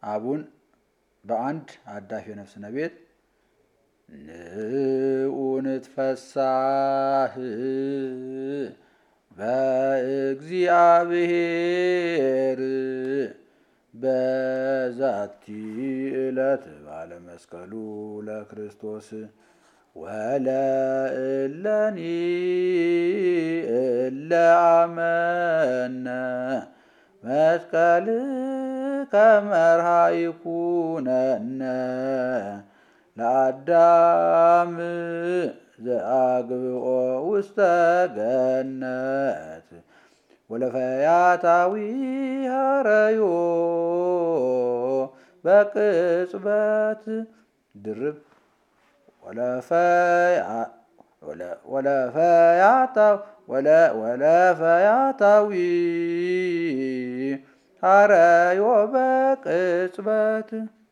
አቡን በአንድ አዳፊ ነፍስ ነቤት ንዑን ትፈሳህ በእግዚአብሔር በዛቲ ዕለት ባለመስቀሉ ለክርስቶስ ወለእለኒ እለ አመነ መስቀልከ መርሃ ይኩነነ ለአዳም ዘአግብኦ ውስተ ገነት ወለፈያታዊ ሀረዮ በቅጽበት ድርብ ወለፈያታዊ ሀረዮ በቅጽበት